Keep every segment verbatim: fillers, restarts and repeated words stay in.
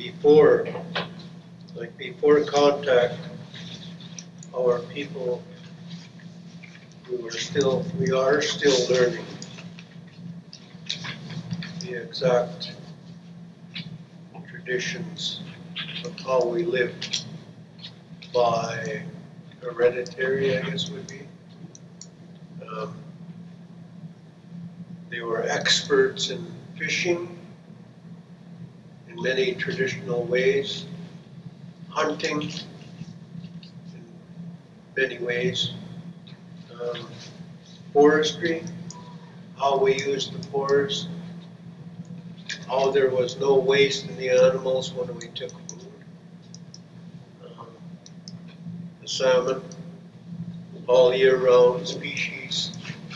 before, like before contact, our people, we were still, we are still learning the exact traditions of how we live by hereditary, I guess would be. Um, they were experts in fishing in many traditional ways, hunting in many ways, um, forestry, how we used the forest, how there was no waste in the animals when we took food. Um, the salmon, all year round species,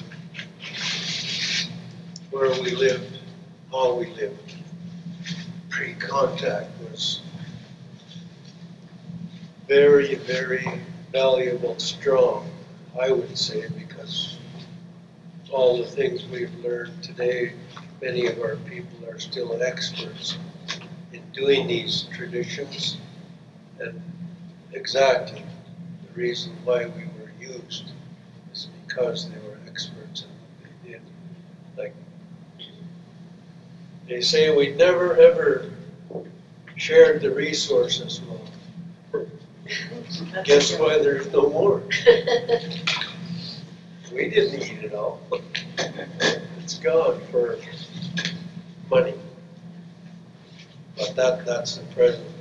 where we lived, how we lived. Pre-contact was very, very valuable, strong, I would say, because all the things we've learned today, many of our people are still experts in doing these traditions, and exactly the reason why we were used is because they were experts in what they did. Like, they say we never ever shared the resources well. Guess why there's no more? We didn't eat it all. It's gone for money. But that, that's the present